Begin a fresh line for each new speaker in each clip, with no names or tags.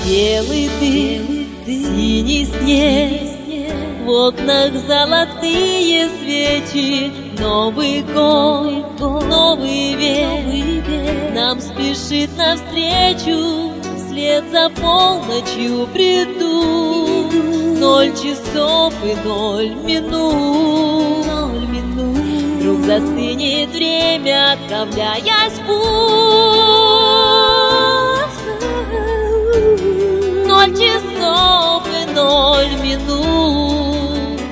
белый дым, синий снег, в окнах золотые свечи. Новый год, новый век нам спешит навстречу. Вслед за полночью приду 0 часов и 0 минут. Вдруг застынет время, отправляясь в путь. 0 часов и 0 минут.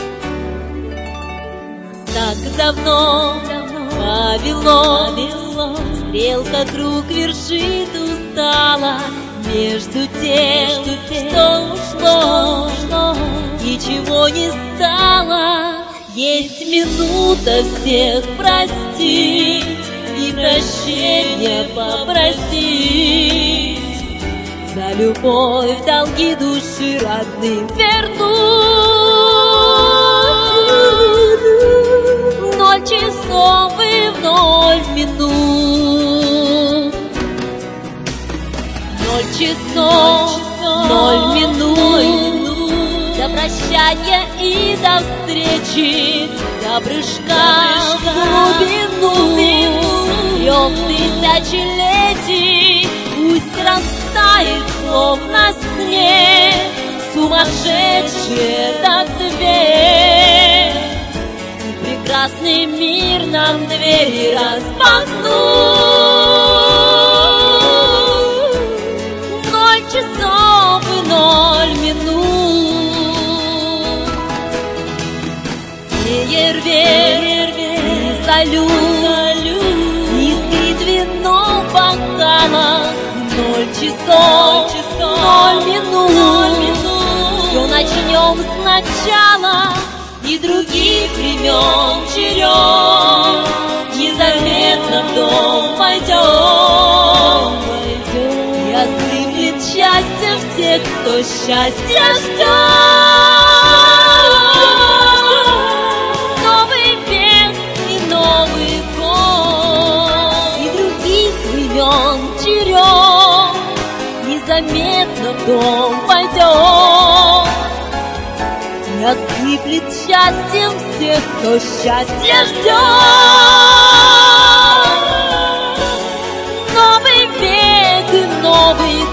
Так давно Вавилон, стрелка круг вершит устала. Между тем, что ушло, ничего не стало. Есть минута всех простить и прощения попросить, за любовь долги души родным вернуть. 0 часов и 0 минут. 0 часов, 0 минут. До прощания и до встречи, до прыжка в глубину. 3 тысячелетий пусть растает, словно снег, сумасшедший этот век. И прекрасный мир нам двери распахнул. 0 часов и 0 минут. Фейерверк, салют, искрит вино в бокалах. 0 часов, 0 минут. Все начнем сначала, и других времен черед. Незаметно в дом пойдем, и осыплет счастье всех, кто счастья ждет. Новый век и Новый год, и других времен черед. Незаметно в дом пойдем, и осыплет счастьем всех, кто счастья ждет. Новый век и Новый